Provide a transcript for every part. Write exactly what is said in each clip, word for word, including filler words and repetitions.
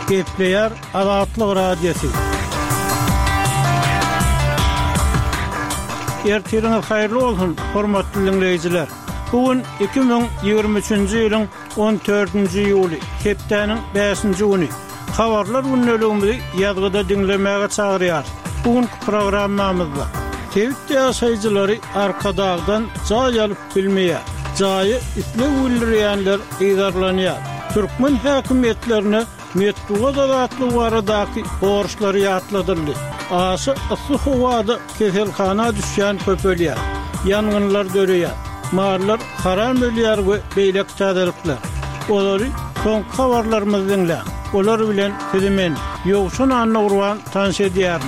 Gepleyer Azatlyk Radiosu. Ertiriniz hayırlı olsun, hormatly dinleyijiler. Bugün iki bin ýygrimi üçinji ýylyň on dördünji ýuly, hepdeniň beşinji güni. Habarlar günnäligimizi ýazgyda dinlemäge çagyrýar. Bugün programmamyzda Tewit ýaşaýjylary arkadagdan jaý alyp bilmeýär. Jaýy isle öldürýänler ýygarlanýar. Türkmen häkimetlerine metduga zagatly baradaky borçlary ýatladyldy. Aşy ysy howada keselhana düşýän köpelýär. Ýangynlar döreýär. Marlar haram ölýär we beýlek täzelikler. Olary soňky habarlarymyzy dinle. Olar bilen sizimen ýogşun anna urwan tanış edýär.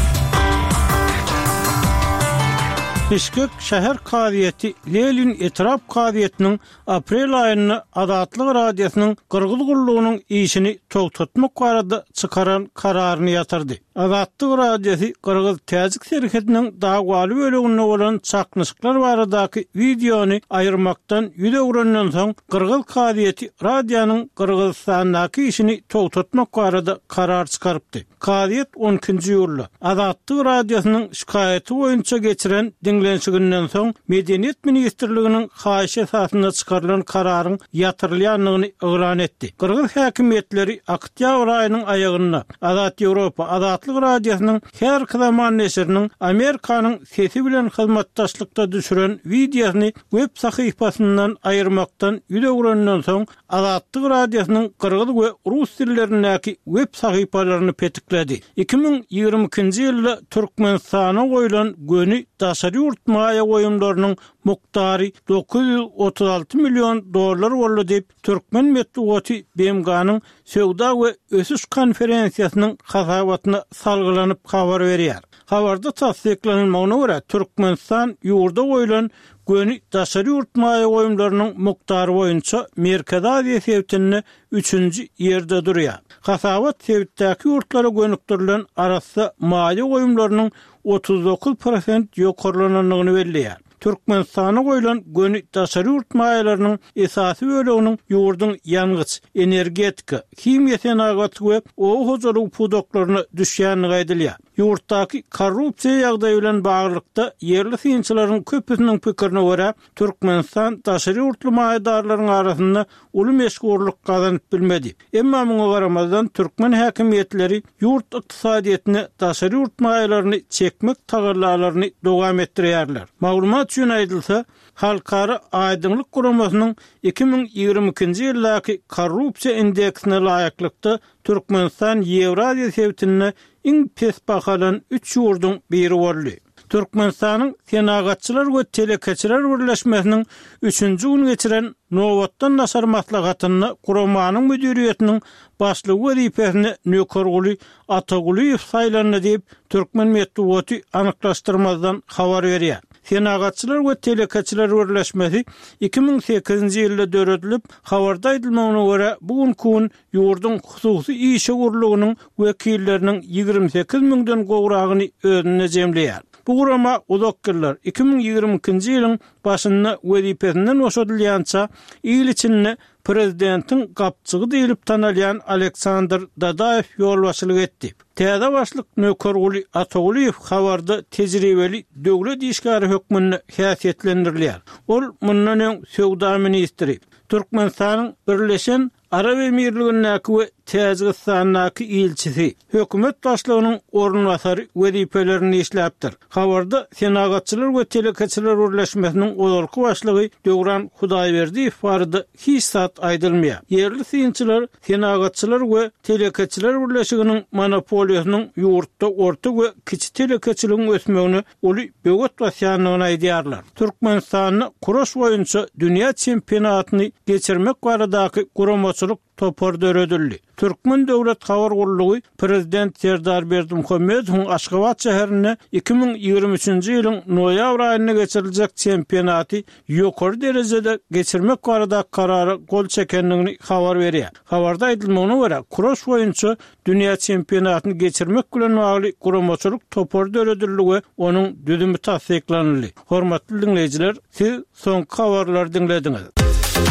Bişkek şäher kaziýeti Lelin etrap kaziýetiniň aprel aýyny Azatlyk Radiosynyň Kyrgyz gullugynyň işini togtatmak barada çykaran kararyny ýatyrdy. Azatlyk Radiosy Kyrgyz täzik serhetiniň dagwaly bölegine bolan çaknyşyklar baradaky videony aýyrmakdan ýüze uranyň soň Kyrgyz kaziýeti radionyň Kyrgyzstandaky işini togtatmak barada karar çykarypdy. Kaziýet on ikinji ýylda Azatlyk Radiosynyň şikaýaty boýunça geçiren dinlenşiginden soň Medeniýet ministrliginiň haýyş esasynda çykarylan kararyň ýatyrylýanlygyny elan etdi. Kyrgyz häkimetleri oktýabr aýynyň aýagyna Azat Ýewropa Azatlyk Radiosynyň her zaman neşriniň Amerikanyň sesi bilen hyzmatdaşlykda düşüren videosyny web sahypasyndan aýyrmakdan ýüze uranyň soň Azatlyk Radiosynyň kyrgyz we rus dillerindäki web sahypalaryny petikledi. iki bin ýygrimi ikinji ýylda Türkmenistana goýulan göni daşary ýurtmaýa goýumlarynyň muktary dokuz ýüz otuz alty million dollar boldy diýip Türkmen Medeniýeti B M G-nyň Söwda we ösüş konferensiýasynyň hasabatyna salgylanyp habar berýär. Habarda tasdiklanylmagyna görä Türkmenistan ýurda goýulan göni daşary ýurtmaýa goýumlarynyň muktary boýunça Merkezi Aziýa sewtinde üçünji ýerde durýar. Hasabat sewtdäki ýurtlara gönüktirilen arasy maýa goýumlarynyň otuz dokuz prosent ýokarlananyny belleýär. Türkmenistana goýulan göni daşary ýurtmaýalarynyň esasy böleginiň ýurdun ýangıç, energetika, kimia tenagat we ow hojalyk pudoklaryna düşýänligi aýdylýar. Ýurtdaky korrupsiýa ýagdaýy bilen baglykda ýerli synçylaryň köpüsiniň pikirine görä Türkmenistan daşary ýurtmaýadarlaryň arasynda uly meşgurlyk gazanyp bilmedi. Emma muňa garamazdan Türkmen häkimetleri ýurt ykdysadyetine daşary ýurtmaýalaryny çekmek tagarlalaryny dowam etdirýärler. Maglumat üçin aýdylsa, Halkara Aýdynlyk Guramasynyň iki bin ýygrimi ikinji ýyldaky korrupsiýa indeksine laýyklykda Türkmenistan Ýewraziýa sewtine iň pes bahalan üç ýurdun biri boldy. Türkmenistanyň Senagatçylar we Telekeçiler Birleşmesiniň üçünji gün geçiren Nowatdan nasar maslahatatyny Guramanyň müdiriýetiniň başlygy wezipesine Nökerguly Atagulyýew saýlandy diýip Türkmen Medeniýeti anyklaşdyrmazdan habar berýär. Senagatçylar we Telekeçiler Birleşmesi iki bin sekizinji ýylda döredilip, habarda aýdylmagyna görä bugünkü gün ýurdun hususy işe gurulugynyň wekilleriniň ýygrimi sekiz miňden gowragyny özüne jemleýär. Bu gurama uzaklar iki bin ýygrimi ikinji ýylyň başynda wezipesinden boşadylýança ýyl içinde prezidentin gapçygy diýilip tanalýan Aleksandr Dadaýew ýolbaşçylyk etdi. Täze başlyk Nökerguly Atagulyýew habarda tejribeli döwlet işgary hökmüne häsiýetlendirilýär. Ol mundan öň Söwda ministri, Türkmenistanyň Birleşen Arab Emirliklerindäki we Täzigistandäki ilçisi, hökümet başlygynyň ornwasary wezipelerini işläpdir. Habarda Senagatçylar we Telekeçiler Birleşmesiniň ozalky başlygy Döwran Hudaýberdiýew barada hiç zat aýdylmaýar. Yerli synçylar Senagatçylar we Telekeçiler Birleşiginiň monopoliýasynyň ýurtda orta we kiçi telekeçiligiň ösmegini uly böwet basýanlygyny aýdýarlar. Türkmenistanyň kuraş boýunça dünýä çempionatyny geçirmek baradaky guramaçylyk topar döredildi. Türkmen Döwlet Habar Gullugy Prezident Serdar Berdimuhammedowyň Aşgabat şäherine iki bin ýygrimi üçinji ýylyň noýabr aýyna geçiriljek çempionaty ýokary derejede geçirmek barada karary gol çekenligini habar berýär. Habarda aýdylmagyna görä, kuraş boýunça dünýä çempionatyny geçirmek bilen bagly guramaçylyk topar döredildi we onuň düzümi tasdiklandy. Hormatly dinleýijiler, siz soňky habarlary dinlediňiz.